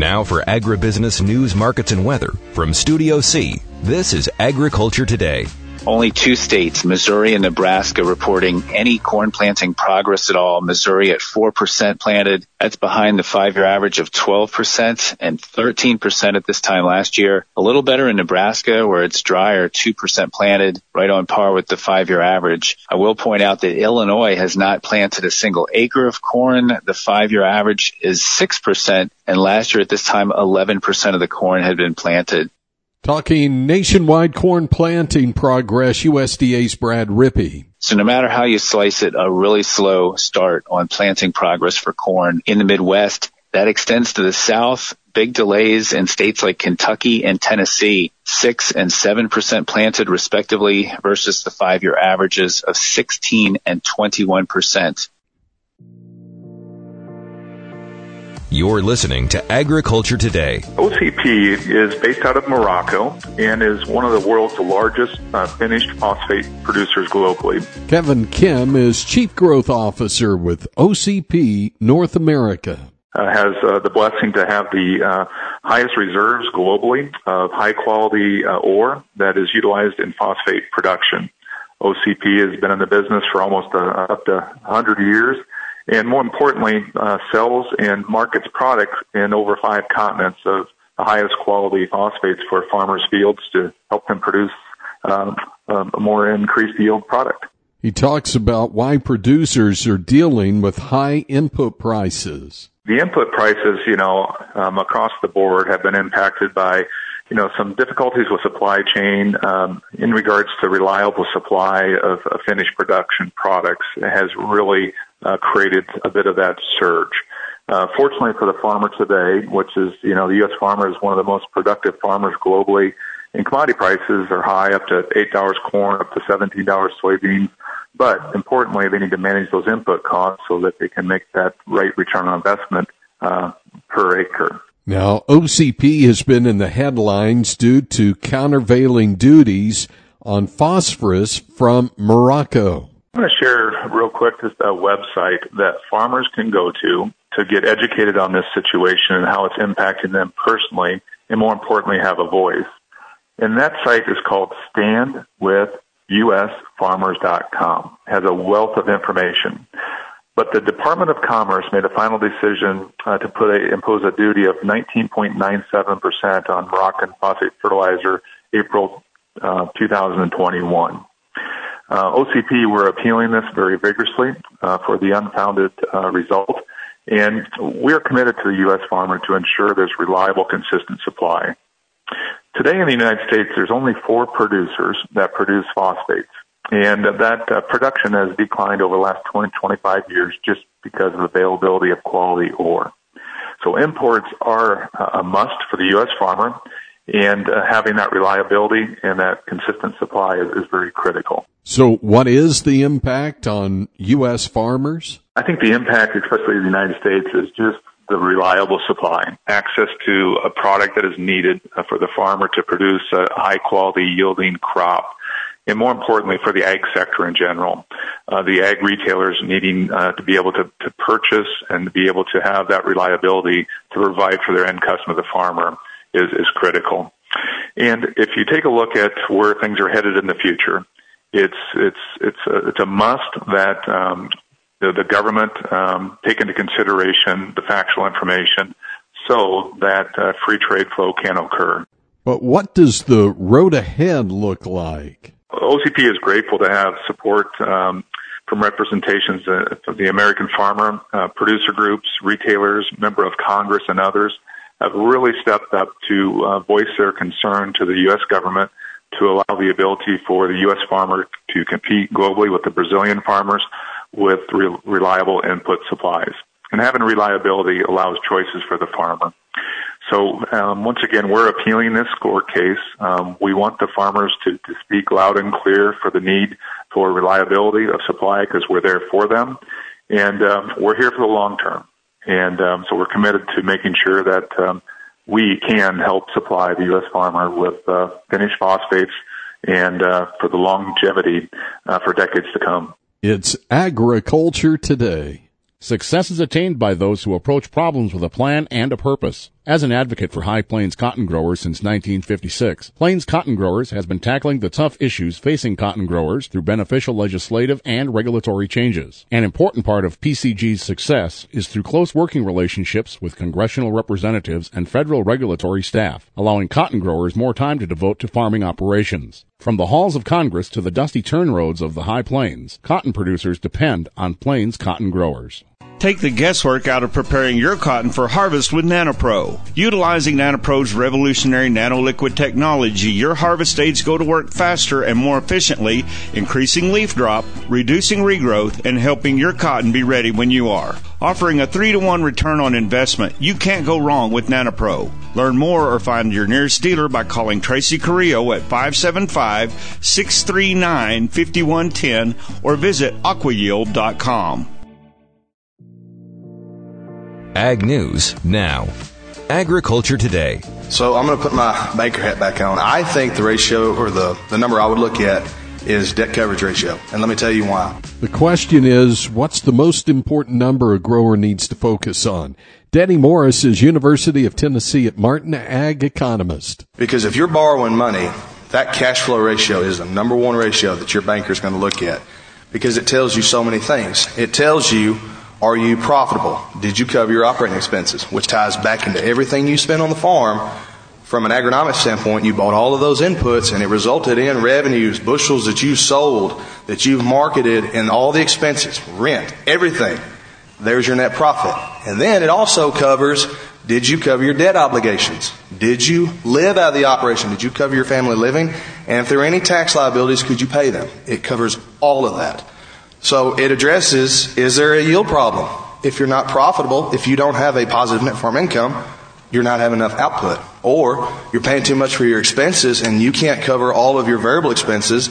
Now for agribusiness news, markets, and weather from Studio C, this is Agriculture Today. Only two states, Missouri and Nebraska, reporting any corn planting progress at all. Missouri at 4% planted. That's behind the 5-year average of 12% and 13% at this time last year. A little better in Nebraska, where it's drier, 2% planted, right on par with the 5-year average. I will point out that Illinois has not planted a single acre of corn. The 5-year average is 6%, and last year at this time, 11% of the corn had been planted. Talking nationwide corn planting progress, USDA's Brad Rippey. So no matter how you slice it, a really slow start on planting progress for corn. In the Midwest, that extends to the South. Big delays in states like Kentucky and Tennessee, 6 and 7% planted respectively versus the 5-year averages of 16 and 21%. You're listening to Agriculture Today. OCP is based out of Morocco and is one of the world's largest finished phosphate producers globally. Kevin Kim is Chief Growth Officer with OCP North America. Has the blessing to have the highest reserves globally of high-quality ore that is utilized in phosphate production. OCP has been in the business for almost up to 100 years. And more importantly, sells and markets products in over 5 continents of the highest quality phosphates for farmers' fields to help them produce a more increased yield product. He talks about why producers are dealing with high input prices. The input prices, across the board have been impacted by, some difficulties with supply chain in regards to reliable supply of finished production products. It has really created a bit of that surge. Fortunately for the farmer today, which is, the U.S. farmer is one of the most productive farmers globally, and commodity prices are high, up to $8 corn, up to $17 soybeans. But importantly, they need to manage those input costs so that they can make that right return on investment per acre. Now, OCP has been in the headlines due to countervailing duties on phosphorus from Morocco. I'm going to share real quick just a website that farmers can go to get educated on this situation and how it's impacting them personally, and more importantly, have a voice. And that site is called standwithusfarmers.com. It has a wealth of information. But the Department of Commerce made a final decision to impose a duty of 19.97% on Moroccan phosphate fertilizer April 2021. OCP, we're appealing this very vigorously for the unfounded result, and we're committed to the U.S. farmer to ensure there's reliable, consistent supply. Today in the United States, there's only 4 producers that produce phosphates, and that production has declined over the last 20-25 years just because of availability of quality ore. So imports are a must for the U.S. farmer, and having that reliability and that consistent supply is very critical. So what is the impact on U.S. farmers? I think the impact, especially in the United States, is just the reliable supply, access to a product that is needed for the farmer to produce a high-quality yielding crop, and more importantly, for the ag sector in general. The ag retailers needing to be able to purchase and to be able to have that reliability to provide for their end customer, the farmer, is critical. And if you take a look at where things are headed in the future, it's a must that the government take into consideration the factual information so that free trade flow can occur. But what does the road ahead look like? OCP is grateful to have support from representations of the American farmer, producer groups, retailers, member of Congress, and others have really stepped up to voice their concern to the U.S. government to allow the ability for the U.S. farmer to compete globally with the Brazilian farmers with reliable input supplies. And having reliability allows choices for the farmer. So once again, we're appealing this court case. We want the farmers to speak loud and clear for the need for reliability of supply because we're there for them. And we're here for the long term. And so we're committed to making sure that we can help supply the U.S. farmer with finished phosphates and for the longevity for decades to come. It's Agriculture Today. Success is attained by those who approach problems with a plan and a purpose. As an advocate for High Plains cotton growers since 1956, Plains Cotton Growers has been tackling the tough issues facing cotton growers through beneficial legislative and regulatory changes. An important part of PCG's success is through close working relationships with congressional representatives and federal regulatory staff, allowing cotton growers more time to devote to farming operations. From the halls of Congress to the dusty turn roads of the High Plains, cotton producers depend on Plains Cotton Growers. Take the guesswork out of preparing your cotton for harvest with NanoPro. Utilizing NanoPro's revolutionary nanoliquid technology, your harvest aids go to work faster and more efficiently, increasing leaf drop, reducing regrowth, and helping your cotton be ready when you are. Offering a 3-to-1 return on investment, you can't go wrong with NanoPro. Learn more or find your nearest dealer by calling Tracy Carrillo at 575-639-5110 or visit aquayield.com. Ag News now. Agriculture Today. So I'm going to put my banker hat back on. I think the ratio, or the number I would look at, is debt coverage ratio. And let me tell you why. The question is, what's the most important number a grower needs to focus on? Danny Morris is University of Tennessee at Martin ag economist. Because if you're borrowing money, that cash flow ratio is the number one ratio that your banker is going to look at. Because it tells you so many things. It tells you, are you profitable? Did you cover your operating expenses? Which ties back into everything you spend on the farm. From an agronomic standpoint, you bought all of those inputs and it resulted in revenues, bushels that you sold, that you've marketed, and all the expenses, rent, everything. There's your net profit. And then it also covers, did you cover your debt obligations? Did you live out of the operation? Did you cover your family living? And if there are any tax liabilities, could you pay them? It covers all of that. So it addresses, is there a yield problem? If you're not profitable, if you don't have a positive net farm income, you're not having enough output. Or you're paying too much for your expenses and you can't cover all of your variable expenses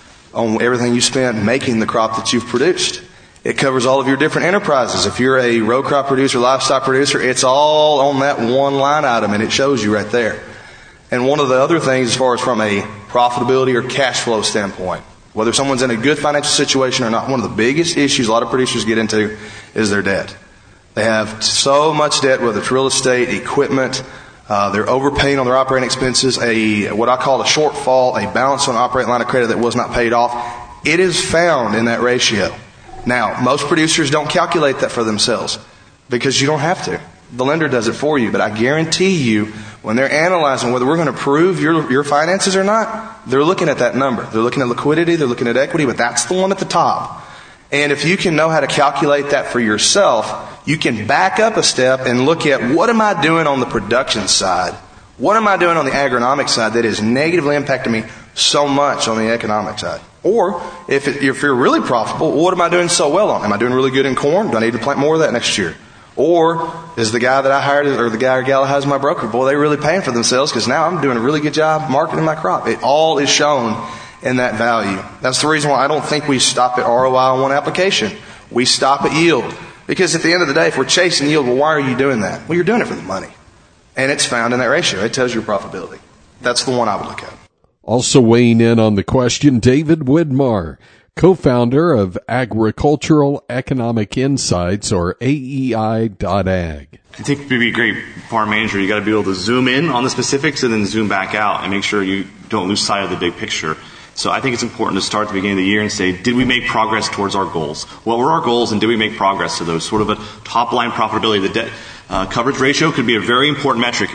on everything you spent making the crop that you've produced. It covers all of your different enterprises. If you're a row crop producer, livestock producer, it's all on that one line item and it shows you right there. And one of the other things as far as from a profitability or cash flow standpoint, whether someone's in a good financial situation or not, one of the biggest issues a lot of producers get into is their debt. They have so much debt, whether it's real estate, equipment, they're overpaying on their operating expenses, what I call a shortfall, a balance on operating line of credit that was not paid off. It is found in that ratio. Now, most producers don't calculate that for themselves because you don't have to. The lender does it for you, but I guarantee you when they're analyzing whether we're going to approve your finances or not, they're looking at that number. They're looking at liquidity, they're looking at equity, but that's the one at the top. And if you can know how to calculate that for yourself, you can back up a step and look at what am I doing on the production side? What am I doing on the agronomic side that is negatively impacting me so much on the economic side? Or if you're really profitable, what am I doing so well on? Am I doing really good in corn? Do I need to plant more of that next year? Or is the guy that I hired or the guy or gal that has my broker, boy, they're really paying for themselves because now I'm doing a really good job marketing my crop. It all is shown in that value. That's the reason why I don't think we stop at ROI on one application. We stop at yield. Because at the end of the day, if we're chasing yield, well, why are you doing that? Well, you're doing it for the money. And it's found in that ratio. It tells you your profitability. That's the one I would look at. Also weighing in on the question, David Widmar, co-founder of Agricultural Economic Insights, or AEI.ag. I think to be a great farm manager, you got to be able to zoom in on the specifics and then zoom back out and make sure you don't lose sight of the big picture. So I think it's important to start at the beginning of the year and say, did we make progress towards our goals? What were our goals and did we make progress to those? Sort of a top-line profitability. The debt coverage ratio could be a very important metric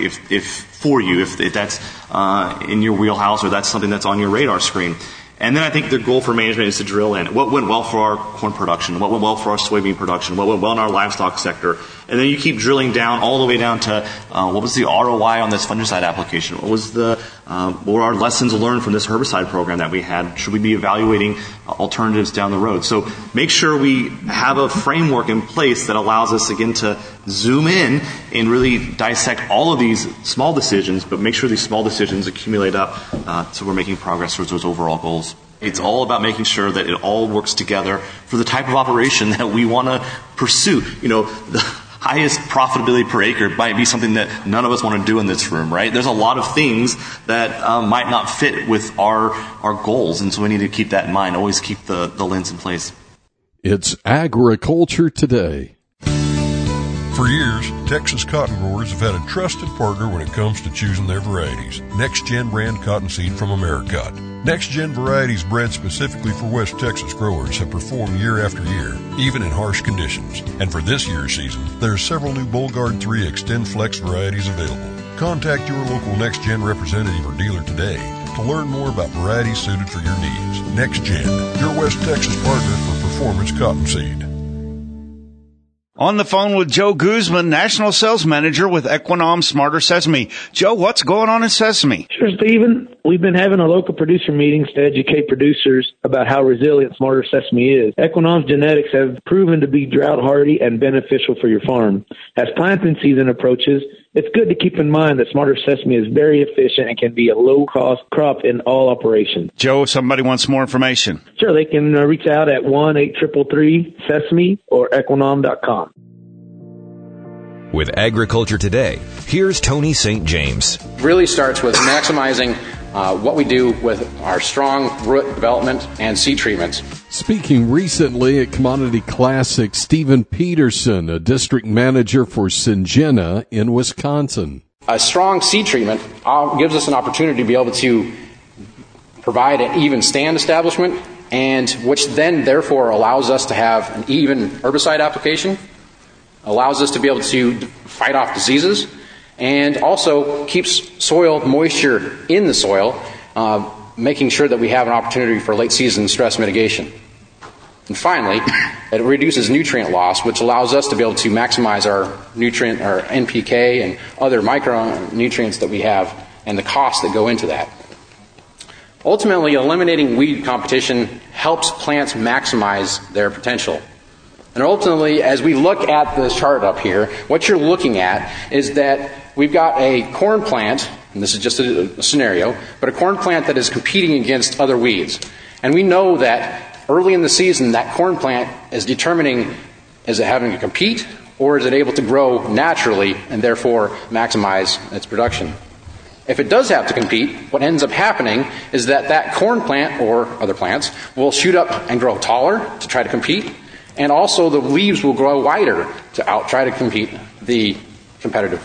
if that's in your wheelhouse or that's something that's on your radar screen. And then I think the goal for management is to drill in. What went well for our corn production? What went well for our soybean production? What went well in our livestock sector? And then you keep drilling down all the way down to what was the ROI on this fungicide application? What were our lessons learned from this herbicide program that we had? Should we be evaluating alternatives down the road? So make sure we have a framework in place that allows us, again, to zoom in and really dissect all of these small decisions, but make sure these small decisions accumulate up so we're making progress towards those overall goals. It's all about making sure that it all works together for the type of operation that we want to pursue. The highest profitability per acre might be something that none of us want to do in this room, right? There's a lot of things that might not fit with our goals, and so we need to keep that in mind. Always keep the lens in place. It's Agriculture Today. For years, Texas cotton growers have had a trusted partner when it comes to choosing their varieties. Next Gen brand cottonseed from Americot. Next Gen varieties bred specifically for West Texas growers have performed year after year, even in harsh conditions. And for this year's season, there are several new Bollgard 3 Extend Flex varieties available. Contact your local Next Gen representative or dealer today to learn more about varieties suited for your needs. Next Gen, your West Texas partner for performance cottonseed. On the phone with Joe Guzman, National Sales Manager with Equinom Smarter Sesame. Joe, what's going on in sesame? Sure, Stephen. We've been having a local producer meetings to educate producers about how resilient Smarter Sesame is. Equinom's genetics have proven to be drought hardy and beneficial for your farm. As planting season approaches, it's good to keep in mind that Smarter Sesame is very efficient and can be a low-cost crop in all operations. Joe, if somebody wants more information. Sure, they can reach out at 1-833-SESAME or Equinom.com. With Agriculture Today, here's Tony St. James. It really starts with maximizing what we do with our strong root development and seed treatments. Speaking recently at Commodity Classic, Stephen Peterson, a district manager for Syngenta in Wisconsin. A strong seed treatment gives us an opportunity to be able to provide an even stand establishment, and which then therefore allows us to have an even herbicide application, allows us to be able to fight off diseases, and also keeps soil moisture in the soil, making sure that we have an opportunity for late season stress mitigation. And finally, it reduces nutrient loss, which allows us to be able to maximize our nutrient, our NPK and other micronutrients that we have and the costs that go into that. Ultimately, eliminating weed competition helps plants maximize their potential. And ultimately, as we look at this chart up here, what you're looking at is that we've got a corn plant, and this is just a scenario, but a corn plant that is competing against other weeds. And we know that early in the season, that corn plant is determining, is it having to compete, or is it able to grow naturally and therefore maximize its production? If it does have to compete, what ends up happening is that corn plant or other plants will shoot up and grow taller to try to compete, and also the leaves will grow wider to try to compete the competitive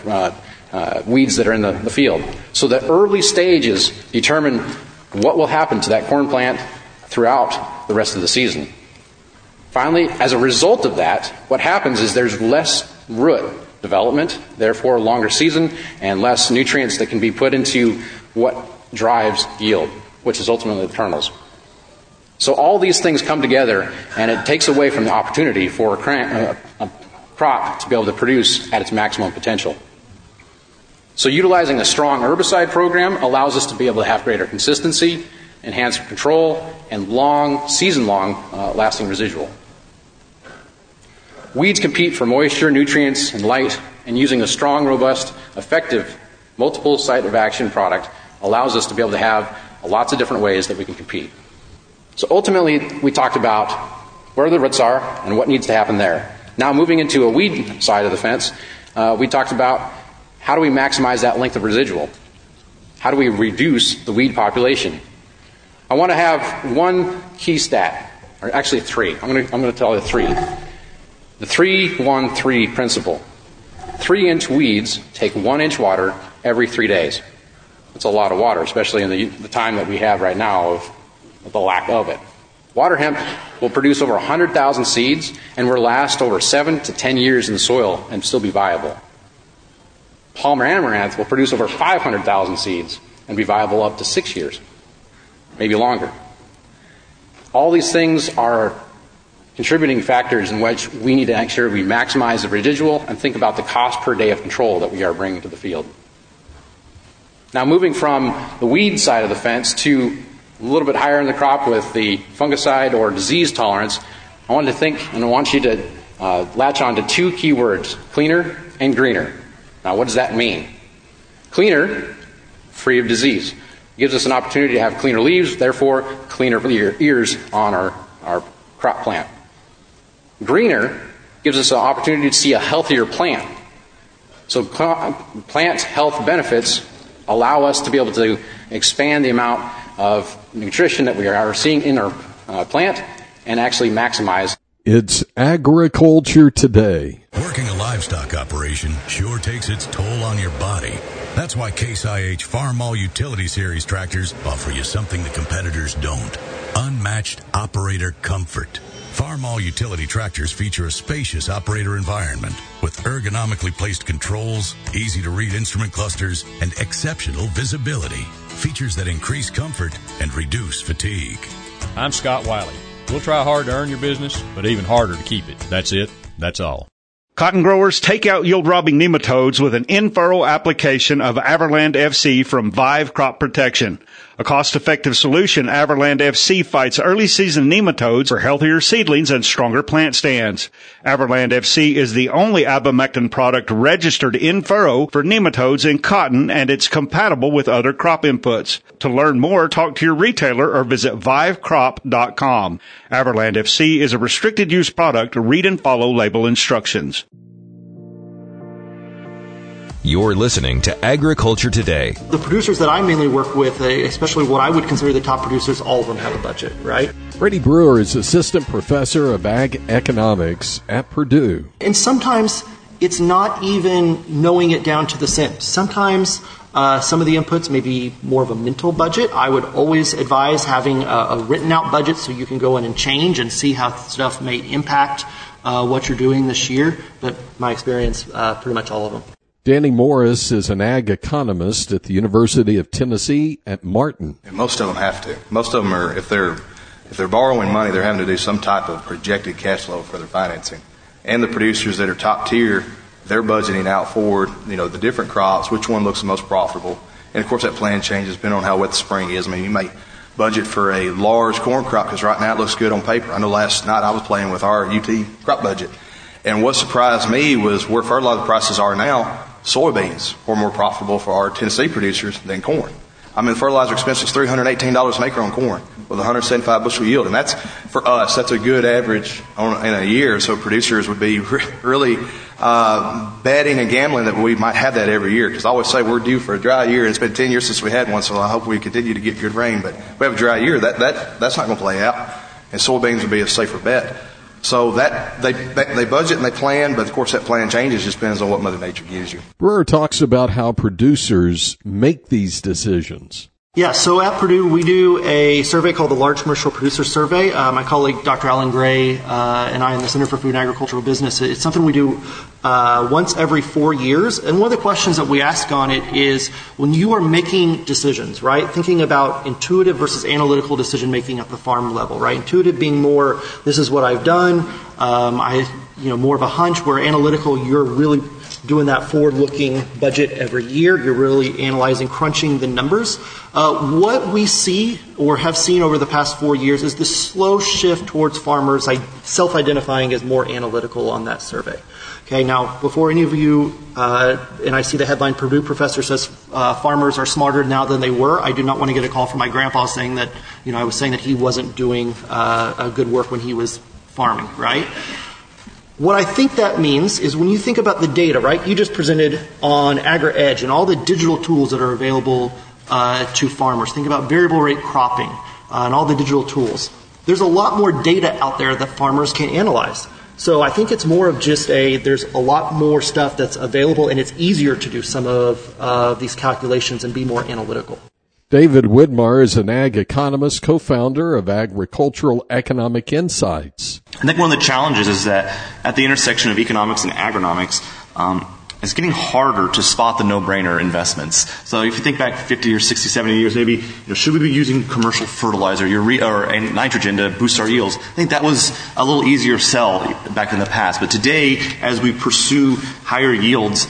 weeds that are in the field. So the early stages determine what will happen to that corn plant throughout the rest of the season. Finally, as a result of that, what happens is there's less root development, therefore longer season, and less nutrients that can be put into what drives yield, which is ultimately the kernels. So all these things come together, and it takes away from the opportunity for a crop to be able to produce at its maximum potential. So utilizing a strong herbicide program allows us to be able to have greater consistency, enhanced control, and season-long lasting residual. Weeds compete for moisture, nutrients, and light, and using a strong, robust, effective, multiple site of action product allows us to be able to have lots of different ways that we can compete. So ultimately, we talked about where the roots are and what needs to happen there. Now moving into a weed side of the fence, we talked about how do we maximize that length of residual? How do we reduce the weed population? I want to have one key stat, or actually three. I'm going to tell you three. The 3-1-3 principle. 3-inch weeds take 1 inch water every 3 days. That's a lot of water, especially in the time that we have right now of the lack of it. Water hemp will produce over 100,000 seeds and will last over 7 to 10 years in the soil and still be viable. Palmer amaranth will produce over 500,000 seeds and be viable up to 6 years, maybe longer. All these things are contributing factors in which we need to make sure we maximize the residual and think about the cost per day of control that we are bringing to the field. Now moving from the weed side of the fence to a little bit higher in the crop with the fungicide or disease tolerance, I want you to latch on to two key words, cleaner and greener. Now what does that mean? Cleaner, free of disease. It gives us an opportunity to have cleaner leaves, therefore cleaner ears on our crop plant. Greener gives us an opportunity to see a healthier plant. So plant health benefits allow us to be able to expand the amount of nutrition that we are seeing in our plant and actually maximize. It's Agriculture Today. Working a livestock operation sure takes its toll on your body. That's why Case IH Farmall Utility Series tractors offer you something the competitors don't. Unmatched operator comfort. Farmall utility tractors feature a spacious operator environment with ergonomically placed controls, easy-to-read instrument clusters, and exceptional visibility. Features that increase comfort and reduce fatigue. I'm Scott Wiley. We'll try hard to earn your business, but even harder to keep it. That's it. That's all. Cotton growers, take out yield-robbing nematodes with an in-furrow application of Averland FC from Vive Crop Protection. A cost-effective solution, Averland FC fights early-season nematodes for healthier seedlings and stronger plant stands. Averland FC is the only abamectin product registered in-furrow for nematodes in cotton, and it's compatible with other crop inputs. To learn more, talk to your retailer or visit vivecrop.com. Averland FC is a restricted-use product. Read and follow label instructions. You're listening to Agriculture Today. The producers that I mainly work with, especially what I would consider the top producers, all of them have a budget, right? Freddie Brewer is assistant professor of ag economics at Purdue. And sometimes it's not even knowing it down to the cent. Sometimes some of the inputs may be more of a mental budget. I would always advise having a written out budget so you can go in and change and see how stuff may impact what you're doing this year. But my experience, pretty much all of them. Danny Morris is an ag economist at the University of Tennessee at Martin. And most of them have to. Most of them are, if they're borrowing money, they're having to do some type of projected cash flow for their financing. And the producers that are top tier, they're budgeting out forward, the different crops, which one looks the most profitable. And of course that plan changes depending on how wet the spring is. I mean, you may budget for a large corn crop because right now it looks good on paper. I know last night I was playing with our UT crop budget. And what surprised me was where fertilizer prices are now, soybeans were more profitable for our Tennessee producers than corn. I mean, the fertilizer expense was $318 an acre on corn with 175 bushel yield. And that's, for us, that's a good average in a year. So producers would be really betting and gambling that we might have that every year. Because I always say we're due for a dry year. And it's been 10 years since we had one, so I hope we continue to get good rain. But if we have a dry year, that's not going to play out. And soybeans would be a safer bet. So that they budget and they plan, but of course that plan changes. Just depends on what Mother Nature gives you. Brewer talks about how producers make these decisions. Yeah, so at Purdue, we do a survey called the Large Commercial Producer Survey. My colleague, Dr. Alan Gray, and I in the Center for Food and Agricultural Business, it's something we do once every 4 years. And one of the questions that we ask on it is when you are making decisions, right, thinking about intuitive versus analytical decision-making at the farm level, right? Intuitive being more, this is what I've done, more of a hunch, where analytical, you're really doing that forward-looking budget every year. You're really analyzing, crunching the numbers. What we see or have seen over the past 4 years is the slow shift towards farmers self-identifying as more analytical on that survey. Okay, now, before any of you, and I see the headline, Purdue professor says farmers are smarter now than they were, I do not want to get a call from my grandpa saying that, I was saying that he wasn't doing a good work when he was farming, right? What I think that means is when you think about the data, right, you just presented on AgriEdge and all the digital tools that are available to farmers. Think about variable rate cropping and all the digital tools. There's a lot more data out there that farmers can analyze. So I think it's more of just there's a lot more stuff that's available, and it's easier to do some of these calculations and be more analytical. David Widmar is an ag economist, co-founder of Agricultural Economic Insights. I think one of the challenges is that at the intersection of economics and agronomics, it's getting harder to spot the no-brainer investments. So if you think back 50 or 60, 70 years, maybe, should we be using commercial fertilizer, and nitrogen to boost our yields? I think that was a little easier sell back in the past. But today, as we pursue higher yields,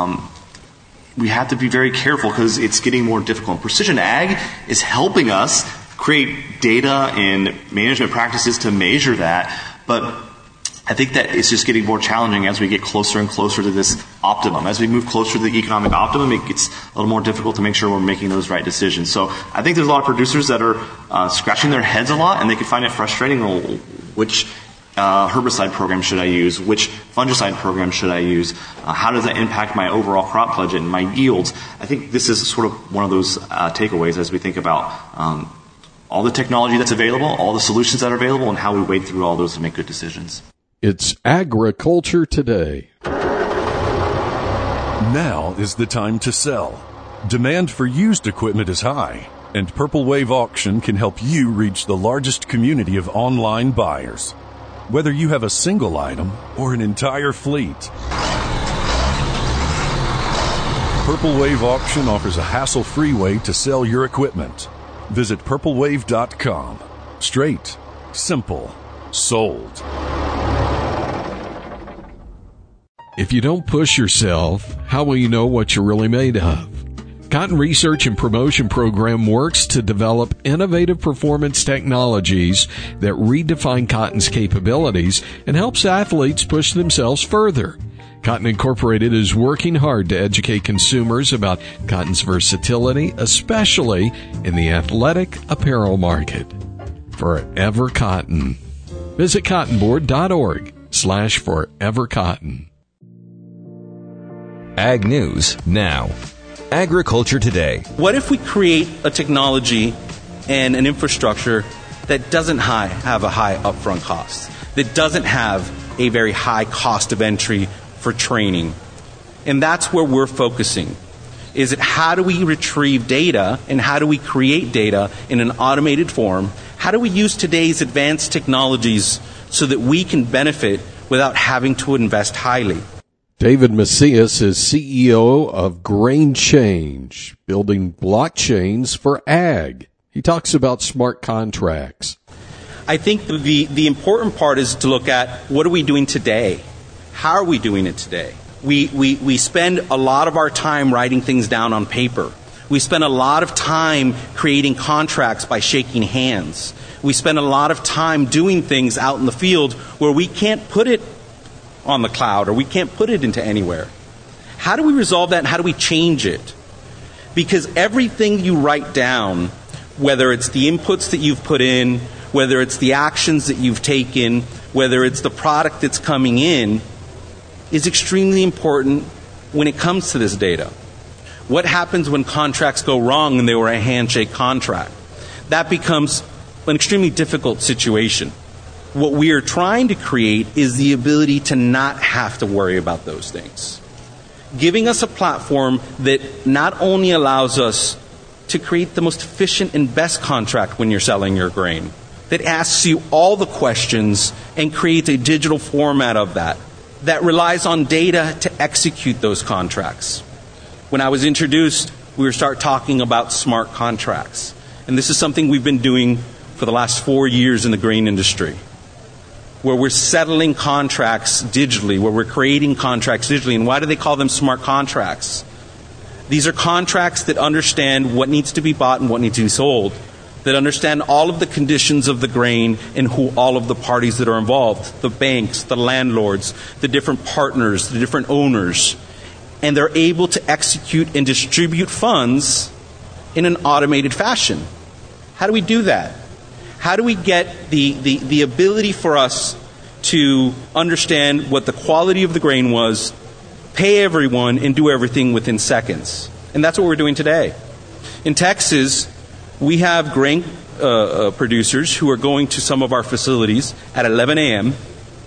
we have to be very careful because it's getting more difficult. Precision ag is helping us create data and management practices to measure that, but I think that it's just getting more challenging as we get closer and closer to this optimum. As we move closer to the economic optimum, it gets a little more difficult to make sure we're making those right decisions. So I think there's a lot of producers that are scratching their heads a lot, and they can find it frustrating. Which herbicide program should I use? Which fungicide program should I use? How does that impact my overall crop budget and my yields? I think this is sort of one of those takeaways as we think about all the technology that's available, all the solutions that are available, and how we wade through all those to make good decisions. It's Agriculture Today. Now is the time to sell. Demand for used equipment is high, and Purple Wave Auction can help you reach the largest community of online buyers. Whether you have a single item or an entire fleet, Purple Wave Auction offers a hassle-free way to sell your equipment. Visit purplewave.com. Straight, simple, sold. If you don't push yourself, how will you know what you're really made of? Cotton Research and Promotion Program works to develop innovative performance technologies that redefine cotton's capabilities and helps athletes push themselves further. Cotton Incorporated is working hard to educate consumers about cotton's versatility, especially in the athletic apparel market. Forever Cotton. Visit cottonboard.org/forevercotton. Ag News Now. Agriculture Today. What if we create a technology and an infrastructure that doesn't have a high upfront cost, that doesn't have a very high cost of entry for training? And that's where we're focusing. Is it how do we retrieve data and how do we create data in an automated form? How do we use today's advanced technologies so that we can benefit without having to invest highly? David Macias is CEO of Grain Change, building blockchains for ag. He talks about smart contracts. I think the important part is to look at what are we doing today? How are we doing it today? We spend a lot of our time writing things down on paper. We spend a lot of time creating contracts by shaking hands. We spend a lot of time doing things out in the field where we can't put it on the cloud or we can't put it into anywhere. How do we resolve that and how do we change it? Because everything you write down, whether it's the inputs that you've put in, whether it's the actions that you've taken, whether it's the product that's coming in, is extremely important when it comes to this data. What happens when contracts go wrong and they were a handshake contract? That becomes an extremely difficult situation. What we are trying to create is the ability to not have to worry about those things. Giving us a platform that not only allows us to create the most efficient and best contract when you're selling your grain, that asks you all the questions and creates a digital format of that relies on data to execute those contracts. When I was introduced, we were start talking about smart contracts. And this is something we've been doing for the last 4 years in the grain industry, where we're settling contracts digitally, where we're creating contracts digitally. And why do they call them smart contracts? These are contracts that understand what needs to be bought and what needs to be sold, that understand all of the conditions of the grain and who all of the parties that are involved, the banks, the landlords, the different partners, the different owners. And they're able to execute and distribute funds in an automated fashion. How do we do that? How do we get the ability for us to understand what the quality of the grain was, pay everyone, and do everything within seconds? And that's what we're doing today. In Texas, we have grain producers who are going to some of our facilities at 11 a.m.,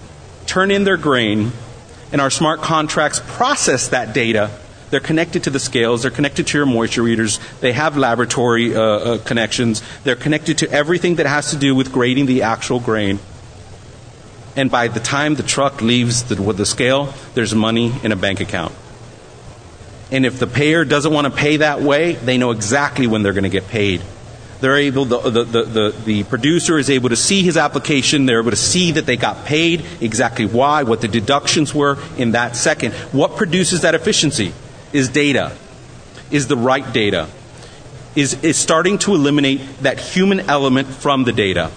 turn in their grain, and our smart contracts process that data. They're connected to the scales. They're connected to your moisture readers. They have laboratory connections. They're connected to everything that has to do with grading the actual grain. And by the time the truck leaves with the scale, there's money in a bank account. And if the payer doesn't want to pay that way, they know exactly when they're going to get paid. They're able, the producer is able to see his application. They're able to see that they got paid, exactly why, what the deductions were in that second. What produces that efficiency is data, is the right data, is starting to eliminate that human element from the data.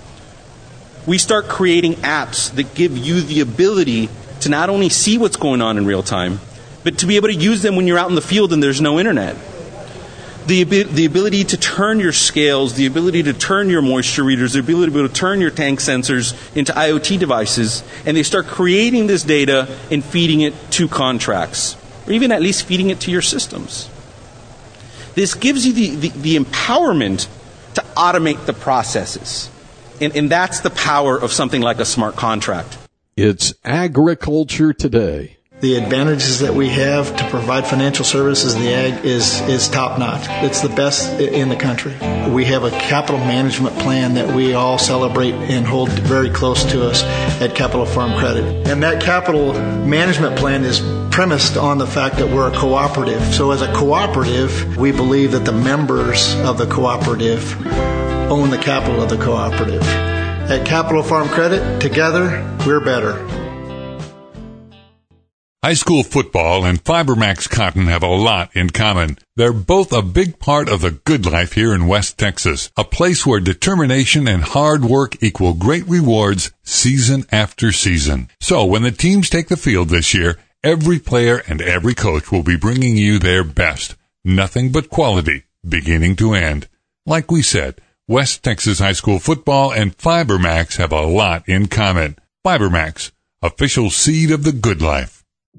We start creating apps that give you the ability to not only see what's going on in real time, but to be able to use them when you're out in the field and there's no internet. The ability to turn your scales, the ability to turn your moisture readers, the ability to turn your tank sensors into IoT devices, and they start creating this data and feeding it to contracts, or even at least feeding it to your systems. This gives you the empowerment to automate the processes. And that's the power of something like a smart contract. It's Agriculture Today. The advantages that we have to provide financial services in the ag is top-notch. It's the best in the country. We have a capital management plan that we all celebrate and hold very close to us at Capital Farm Credit. And that capital management plan is premised on the fact that we're a cooperative. So as a cooperative, we believe that the members of the cooperative own the capital of the cooperative. At Capital Farm Credit, together, we're better. High school football and FiberMax Cotton have a lot in common. They're both a big part of the good life here in West Texas, a place where determination and hard work equal great rewards season after season. So when the teams take the field this year, every player and every coach will be bringing you their best. Nothing but quality, beginning to end. Like we said, West Texas high school football and FiberMax have a lot in common. FiberMax, official seed of the good life.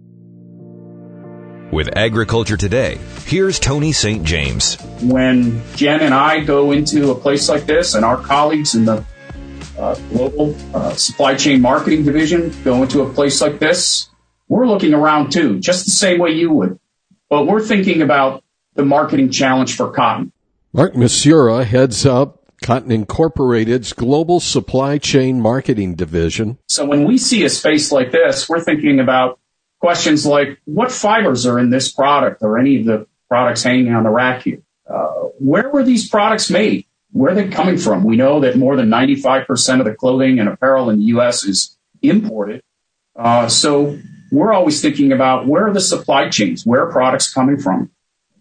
With Agriculture Today, here's Tony St. James. When Jen and I go into a place like this, and our colleagues in the global supply chain marketing division go into a place like this, we're looking around too, just the same way you would. But we're thinking about the marketing challenge for cotton. Mark Masura heads up Cotton Incorporated's Global Supply Chain Marketing Division. So when we see a space like this, we're thinking about questions like, what fibers are in this product or any of the products hanging on the rack here? Where were these products made? Where are they coming from? We know that more than 95% of the clothing and apparel in the U.S. is imported. So we're always thinking about, where are the supply chains? Where are products coming from?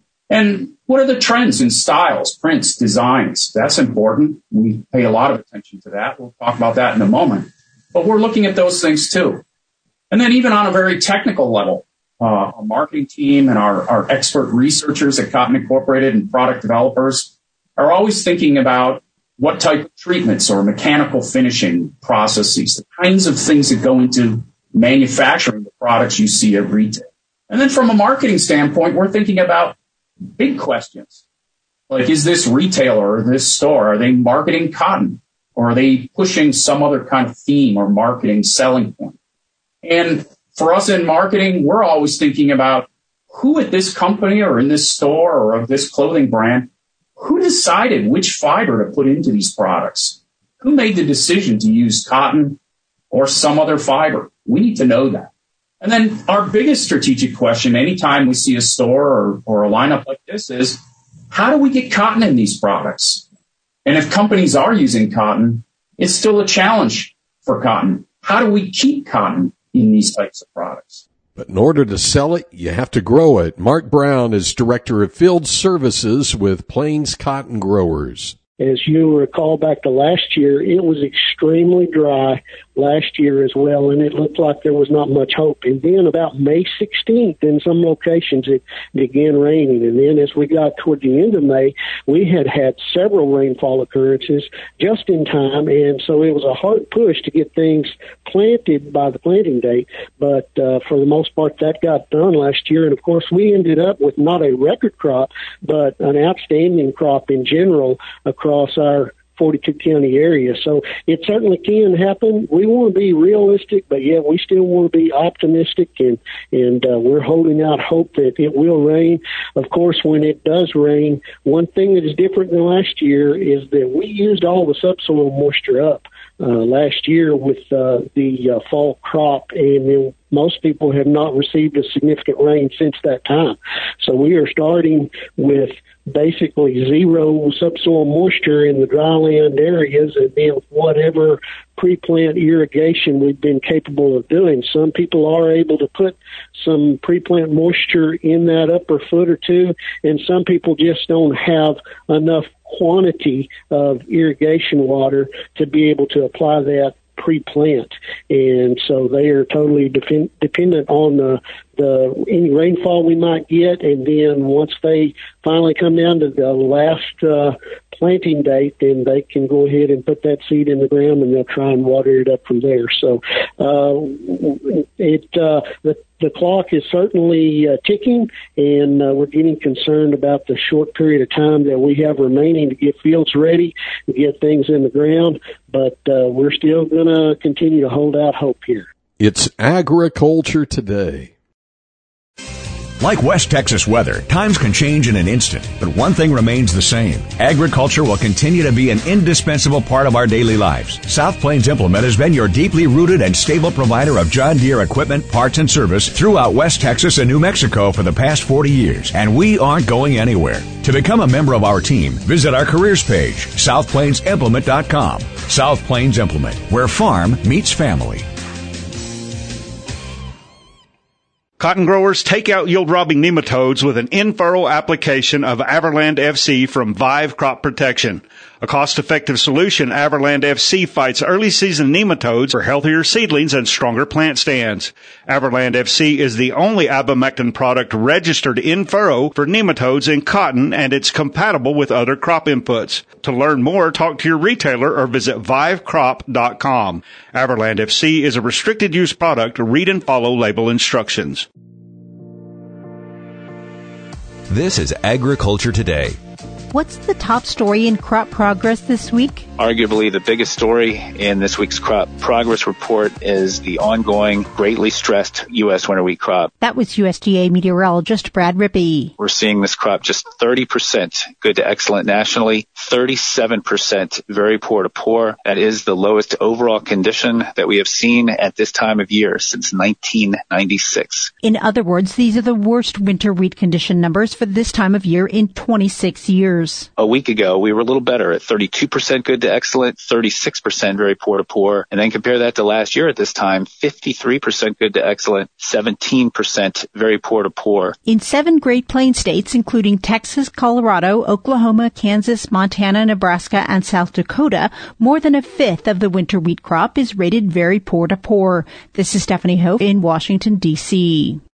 And what are the trends in styles, prints, designs? That's important. We pay a lot of attention to that. We'll talk about that in a moment. But we're looking at those things too. And then even on a very technical level, our marketing team and our expert researchers at Cotton Incorporated and product developers are always thinking about what type of treatments or mechanical finishing processes, the kinds of things that go into manufacturing the products you see at retail. And then from a marketing standpoint, we're thinking about big questions. Like, is this retailer or this store, are they marketing cotton? Or are they pushing some other kind of theme or marketing selling point? And for us in marketing, we're always thinking about who at this company or in this store or of this clothing brand, who decided which fiber to put into these products? Who made the decision to use cotton or some other fiber? We need to know that. And then our biggest strategic question anytime we see a store or a lineup like this is, how do we get cotton in these products? And if companies are using cotton, it's still a challenge for cotton. How do we keep cotton in these types of products? But in order to sell it, you have to grow it. Mark Brown is Director of Field Services with Plains Cotton Growers. As you recall back to last year, it was extremely dry last year as well, and it looked like there was not much hope. And then about May 16th, in some locations, it began raining. And then as we got toward the end of May, we had several rainfall occurrences just in time, and so it was a hard push to get things planted by the planting date. But for the most part, that got done last year. And, of course, we ended up with not a record crop, but an outstanding crop in general across our 42-county area. So it certainly can happen. We want to be realistic, but yeah, we still want to be optimistic, and we're holding out hope that it will rain. Of course, when it does rain, one thing that is different than last year is that we used all the subsoil moisture up last year with the fall crop, and then most people have not received a significant rain since that time. So we are starting with basically zero subsoil moisture in the dryland areas, and then whatever pre-plant irrigation we've been capable of doing. Some people are able to put some pre-plant moisture in that upper foot or two, and some people just don't have enough quantity of irrigation water to be able to apply that pre-plant, and so they are totally dependent on any rainfall we might get, and then once they finally come down to the last planting date, then they can go ahead and put that seed in the ground, and they'll try and water it up from there. So the clock is certainly ticking, and we're getting concerned about the short period of time that we have remaining to get fields ready and get things in the ground, but we're still going to continue to hold out hope here. It's Agriculture Today. Like West Texas weather, times can change in an instant, but one thing remains the same. Agriculture will continue to be an indispensable part of our daily lives. South Plains Implement has been your deeply rooted and stable provider of John Deere equipment, parts, and service throughout West Texas and New Mexico for the past 40 years, and we aren't going anywhere. To become a member of our team, visit our careers page, southplainsimplement.com. South Plains Implement, where farm meets family. Cotton growers, take out yield-robbing nematodes with an in-furrow application of Averland FC from Vive Crop Protection. A cost-effective solution, Averland FC fights early-season nematodes for healthier seedlings and stronger plant stands. Averland FC is the only abamectin product registered in-furrow for nematodes in cotton, and it's compatible with other crop inputs. To learn more, talk to your retailer or visit vivecrop.com. Averland FC is a restricted-use product. Read and follow label instructions. This is Agriculture Today. What's the top story in crop progress this week? Arguably the biggest story in this week's crop progress report is the ongoing, greatly stressed U.S. winter wheat crop. That was USDA meteorologist Brad Rippey. We're seeing this crop just 30% good to excellent nationally, 37% very poor to poor. That is the lowest overall condition that we have seen at this time of year since 1996. In other words, these are the worst winter wheat condition numbers for this time of year in 26 years. A week ago, we were a little better at 32% good to excellent, 36% very poor to poor. And then compare that to last year at this time, 53% good to excellent, 17% very poor to poor. In 7 Great Plains states, including Texas, Colorado, Oklahoma, Kansas, Montana, Nebraska, and South Dakota, more than a fifth of the winter wheat crop is rated very poor to poor. This is Stephanie Hope in Washington, D.C.